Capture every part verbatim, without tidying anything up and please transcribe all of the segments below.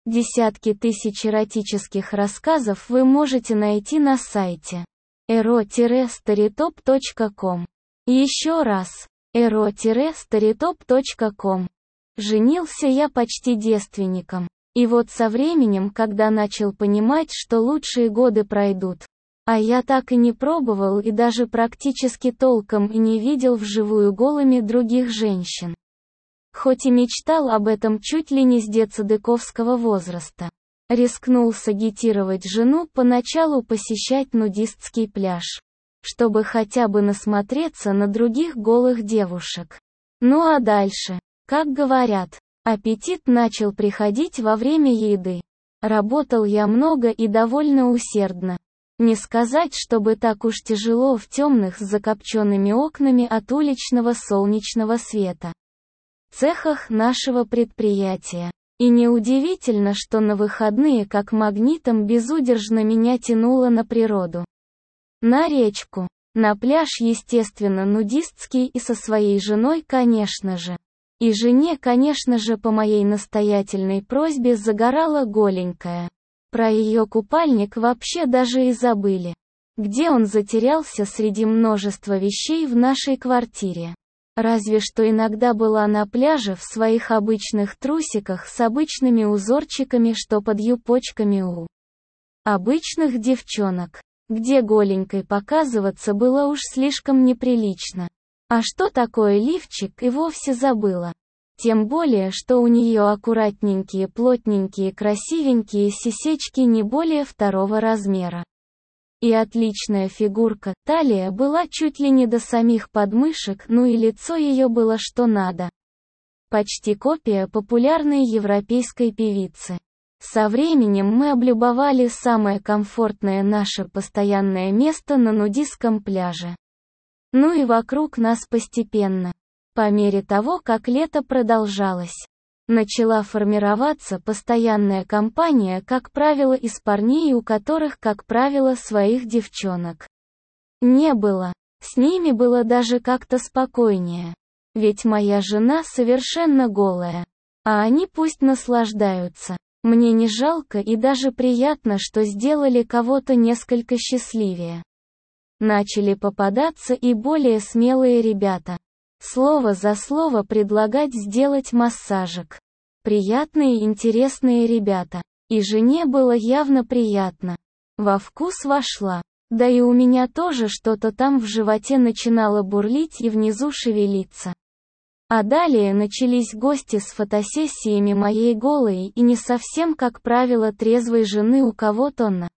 Десятки тысяч эротических рассказов вы можете найти на сайте эро старитоп точка ком. Еще раз, эро старитоп точка ком. Женился я почти девственником. И вот со временем, когда начал понимать, что лучшие годы пройдут, а я так и не пробовал и даже практически толком и не видел вживую голыми других женщин. Хоть и мечтал об этом чуть ли не с детсадыковского возраста. Рискнул сагитировать жену поначалу посещать нудистский пляж, чтобы хотя бы насмотреться на других голых девушек. Ну а дальше, как говорят, аппетит начал приходить во время еды. Работал я много и довольно усердно. Не сказать, чтобы так уж тяжело в темных с закопченными окнами от уличного солнечного света цехах нашего предприятия. И неудивительно, что на выходные как магнитом безудержно меня тянуло на природу. На речку, на пляж, естественно, нудистский, и со своей женой, конечно же. И жене, конечно же, по моей настоятельной просьбе загорала голенькая. Про ее купальник вообще даже и забыли. Где он затерялся среди множества вещей в нашей квартире. Разве что иногда была на пляже в своих обычных трусиках с обычными узорчиками, что под юбочками у обычных девчонок, где голенькой показываться было уж слишком неприлично. А что такое лифчик, и вовсе забыла. Тем более, что у нее аккуратненькие, плотненькие, красивенькие сисечки не более второго размера. И отличная фигурка, талия была чуть ли не до самих подмышек, ну и лицо ее было что надо. Почти копия популярной европейской певицы. Со временем мы облюбовали самое комфортное наше постоянное место на нудистском пляже. Ну и вокруг нас постепенно, по мере того, как лето продолжалось, начала формироваться постоянная компания, как правило, из парней, у которых, как правило, своих девчонок не было. С ними было даже как-то спокойнее. Ведь моя жена совершенно голая. А они пусть наслаждаются. Мне не жалко и даже приятно, что сделали кого-то несколько счастливее. Начали попадаться и более смелые ребята. Слово за слово предлагать сделать массажик. Приятные, интересные ребята. И жене было явно приятно. Во вкус вошла. Да и у меня тоже что-то там в животе начинало бурлить и внизу шевелиться. А далее начались гости с фотосессиями моей голой и не совсем, как правило, трезвой жены у кого-то на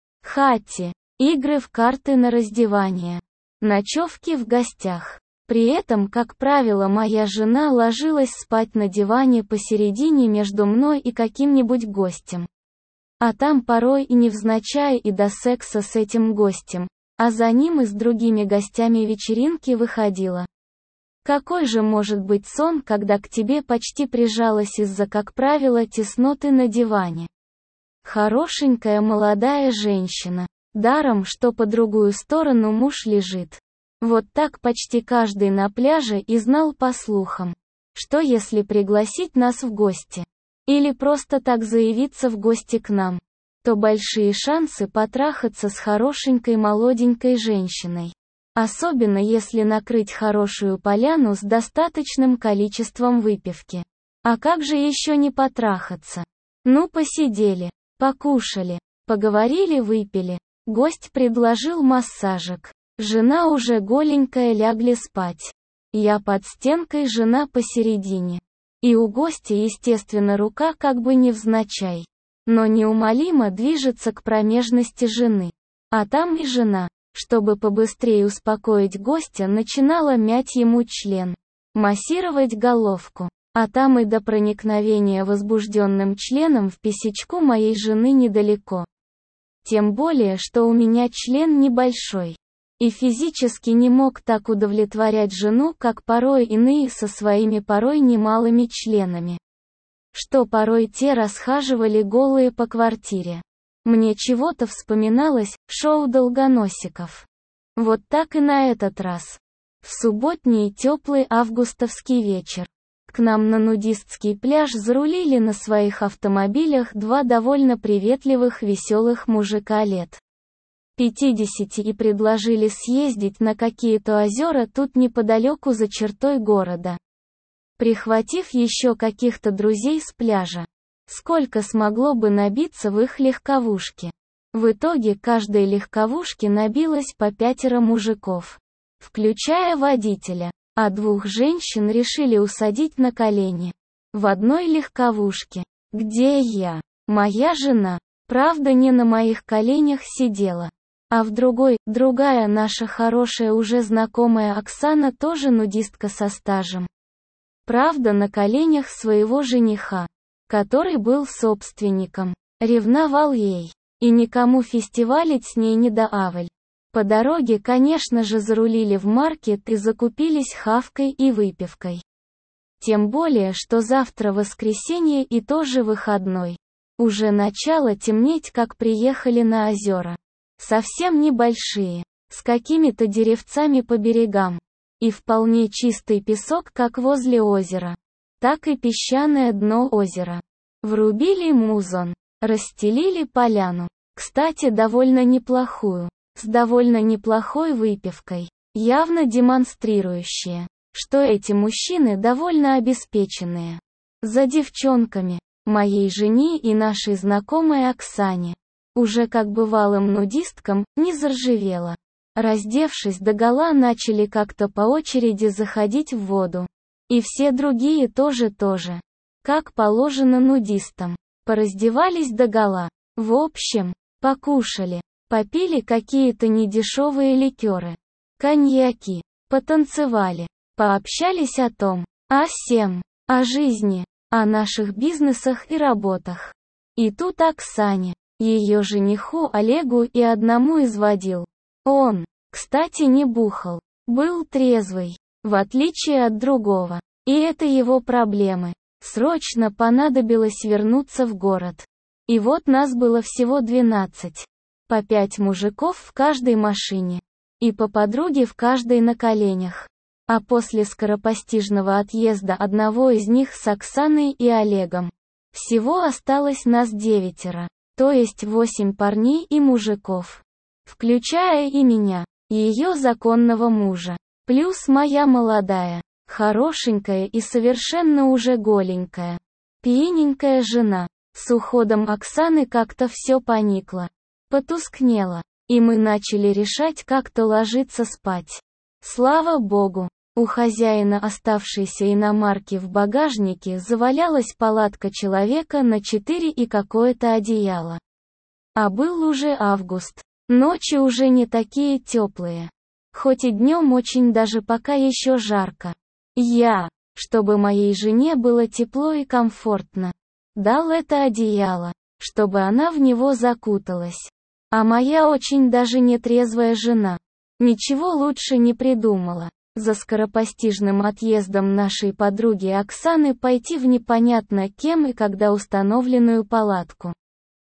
хате, игры в карты на раздевание, ночевки в гостях. При этом, как правило, моя жена ложилась спать на диване посередине между мной и каким-нибудь гостем. А там порой и невзначай и до секса с этим гостем, а за ним и с другими гостями вечеринки выходила. Какой же может быть сон, когда к тебе почти прижалась из-за, как правило, тесноты на диване хорошенькая молодая женщина, даром, что по другую сторону муж лежит. Вот так почти каждый на пляже и знал по слухам, что если пригласить нас в гости, или просто так заявиться в гости к нам, то большие шансы потрахаться с хорошенькой молоденькой женщиной. Особенно если накрыть хорошую поляну с достаточным количеством выпивки. А как же еще не потрахаться? Ну, посидели, покушали, поговорили, выпили. Гость предложил массажик. Жена уже голенькая, лягли спать. Я под стенкой, жена посередине. И у гостя, естественно, рука как бы невзначай, но неумолимо движется к промежности жены. А там и жена, чтобы побыстрее успокоить гостя, начинала мять ему член, массировать головку. А там и до проникновения возбужденным членом в писечку моей жены недалеко. Тем более, что у меня член небольшой. И физически не мог так удовлетворять жену, как порой иные со своими порой немалыми членами. Что порой те расхаживали голые по квартире. Мне чего-то вспоминалось шоу долгоносиков. Вот так и на этот раз. В субботний теплый августовский вечер. К нам на нудистский пляж зарулили на своих автомобилях два довольно приветливых веселых мужика лет пятидесяти и предложили съездить на какие-то озера тут неподалеку за чертой города, прихватив еще каких-то друзей с пляжа. Сколько смогло бы набиться в их легковушке. В итоге каждой легковушке набилось по пятеро мужиков, включая водителя, а двух женщин решили усадить на колени. В одной легковушке, где я, моя жена, правда не на моих коленях сидела, а в другой, другая наша хорошая уже знакомая Оксана, тоже нудистка со стажем. Правда на коленях своего жениха, который был собственником, ревновал ей, и никому фестивалить с ней не до авель. По дороге, конечно же, зарулили в маркет и закупились хавкой и выпивкой. Тем более, что завтра воскресенье и тоже выходной. Уже начало темнеть, как приехали на озера. Совсем небольшие, с какими-то деревцами по берегам. И вполне чистый песок как возле озера, так и песчаное дно озера. Врубили музон, расстелили поляну. Кстати, довольно неплохую, с довольно неплохой выпивкой, явно демонстрирующая, что эти мужчины довольно обеспеченные. За девчонками, моей жене и нашей знакомой Оксане, уже как бывалым нудисткам, не заржавело. Раздевшись догола, начали как-то по очереди заходить в воду. И все другие тоже-тоже. Как положено нудистам. Пораздевались догола. В общем, покушали, попили какие-то недешевые ликеры, коньяки, потанцевали, пообщались о том, о сем, о жизни, о наших бизнесах и работах. И тут Оксане, ее жениху Олегу и одному из водил. Он, кстати, не бухал, был трезвый, в отличие от другого. И это его проблемы. Срочно понадобилось вернуться в город. И вот нас было всего двенадцать. По пять мужиков в каждой машине. И по подруге в каждой на коленях. А после скоропостижного отъезда одного из них с Оксаной и Олегом, всего осталось нас девятеро. То есть восемь парней и мужиков. Включая и меня, ее законного мужа. Плюс моя молодая, хорошенькая и совершенно уже голенькая, пьяненькая жена. С уходом Оксаны как-то все поникло, потускнело, и мы начали решать как-то ложиться спать. Слава богу, у хозяина оставшейся иномарки в багажнике завалялась палатка человека на четыре и какое-то одеяло. А был уже август, ночи уже не такие теплые. Хоть и днем очень даже пока еще жарко. Я, чтобы моей жене было тепло и комфортно, дал это одеяло, чтобы она в него закуталась. А моя очень даже нетрезвая жена ничего лучше не придумала. За скоропостижным отъездом нашей подруги Оксаны пойти в непонятно кем и когда установленную палатку.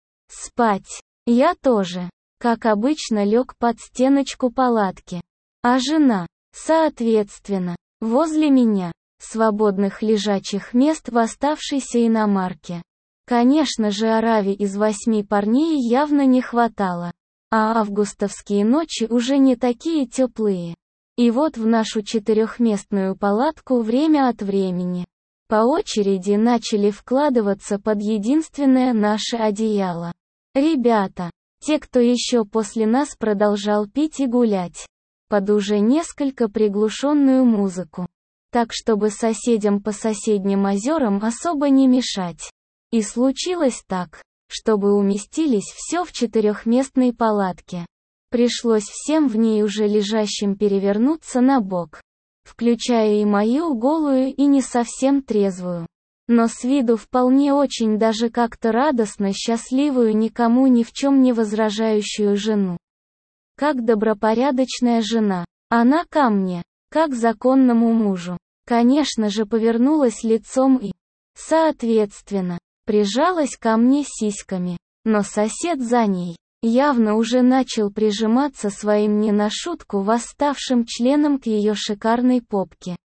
Спать. Я тоже, как обычно, лег под стеночку палатки. А жена, соответственно, возле меня. Свободных лежачих мест в оставшейся иномарке. Конечно же, ораве из восьми парней явно не хватало. А августовские ночи уже не такие теплые. И вот в нашу четырехместную палатку время от времени по очереди начали вкладываться под единственное наше одеяло. Ребята, те, кто еще после нас продолжал пить и гулять, под уже несколько приглушенную музыку. Так чтобы соседям по соседним озерам особо не мешать. И случилось так, чтобы уместились все в четырехместной палатке. Пришлось всем в ней уже лежащим перевернуться на бок, включая и мою голую и не совсем трезвую, но с виду вполне очень даже как-то радостно счастливую, никому ни в чем не возражающую жену. Как добропорядочная жена, она ко мне, как законному мужу, конечно же, повернулась лицом и, соответственно, прижалась ко мне сиськами, но сосед за ней явно уже начал прижиматься своим не на шутку восставшим членом к ее шикарной попке.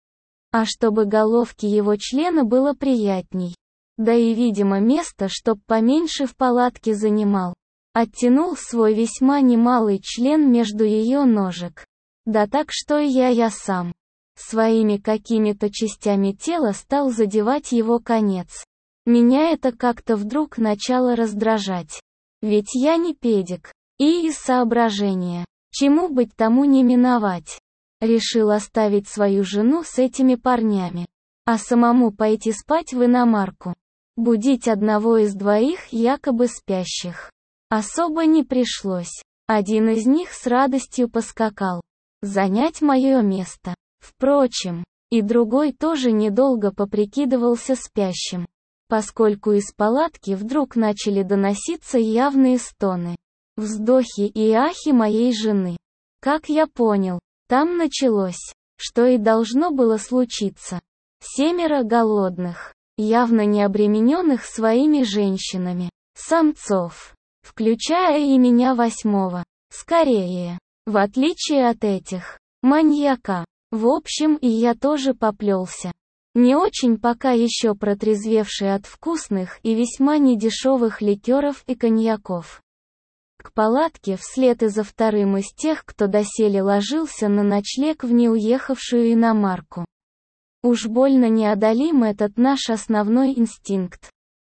А чтобы головке его члена было приятней. Да и, видимо, место, чтоб поменьше в палатке занимал. Оттянул свой весьма немалый член между ее ножек. Да так, что и я я сам. Своими какими-то частями тела стал задевать его конец. Меня это как-то вдруг начало раздражать. Ведь я не педик. И из соображения, чему быть тому не миновать, решил оставить свою жену с этими парнями, а самому пойти спать в иномарку. Будить одного из двоих якобы спящих особо не пришлось. Один из них с радостью поскакал занять мое место. Впрочем, и другой тоже недолго поприкидывался спящим, поскольку из палатки вдруг начали доноситься явные стоны, вздохи и ахи моей жены. Как я понял, там началось, что и должно было случиться. Семеро голодных, явно не обремененных своими женщинами, самцов, включая и меня восьмого, скорее, в отличие от этих, маньяка. В общем, и я тоже поплелся. Не очень пока еще протрезвевший от вкусных и весьма недешевых ликеров и коньяков. К палатке вслед и за вторым из тех, кто доселе ложился на ночлег в неуехавшую иномарку. Уж больно неодолим этот наш основной инстинкт.